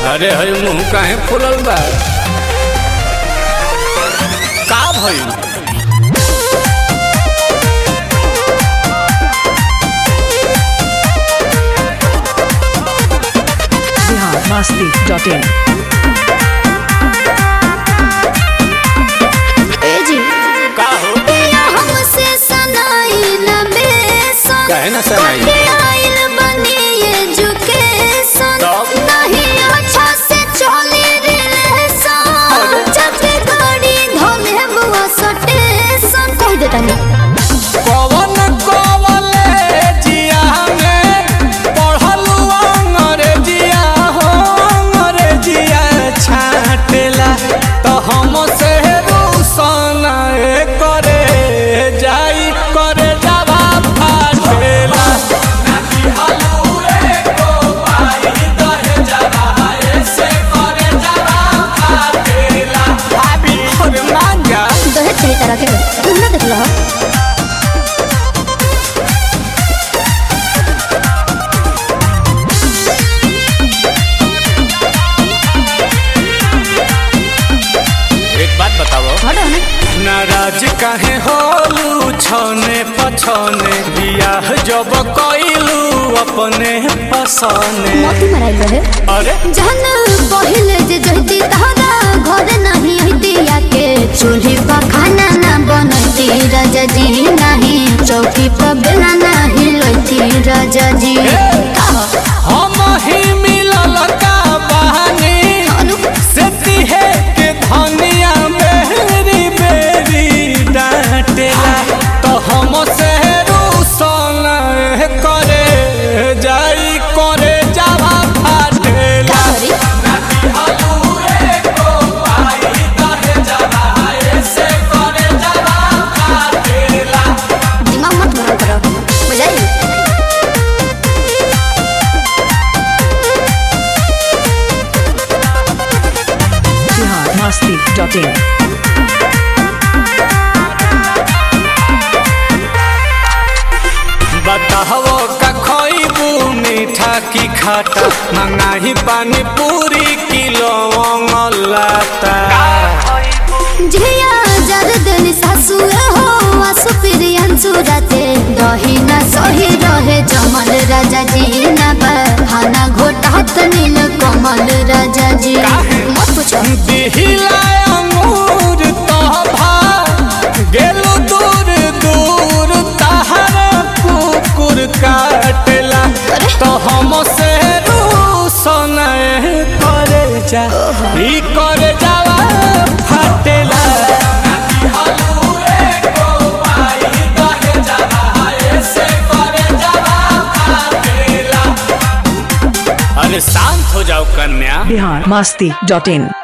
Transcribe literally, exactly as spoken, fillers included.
अरे हई मुंह काहे फुलल बा? का भइल? Bihar Masti dot in. का हो? काहे ना सनाई? कवन कॉलेजिया में पढ़लू अंग्रेजिया हो अंग्रेजिया छाटेला तो हम से रूसन करे जाई करे जावा फाटेला नाराज काहे होलू छने पछने बियाह जब कइलू अपने पसने अरे जहन पहिले जे जहती तहरा घर नहीं हती याके चूल्ही पर खाना ना बनती राजा जी नहीं चौकी पर बेला नहीं लती राजा जी हम ही मिलल का बहानी से तिहे के धनिया बेरी बेरी डांटेला तो हम से रूसन करे जाई करे जावा फाटेला दिमाग मत भरा करो बुझाई बिहार मस्ती डॉट इन। बताहो का खइबू मीठा की खाटा मंगाही पानी पूरी किलो लाता झिया जर देनी सासु हो आसु प्रियंसु राते दही ना सही रहे जमल राजा जी ना बहाना घोटात नील कमल राजा जी मत पूछो दिहिला अंगूर तो भा गेलू दूर दूर तहरा कुकुर काटेला तो हम से रूसन करे जा ई करे जावा फाटेला अरे शांत हो जाओ कन्या। बिहार मस्ती डॉट इन।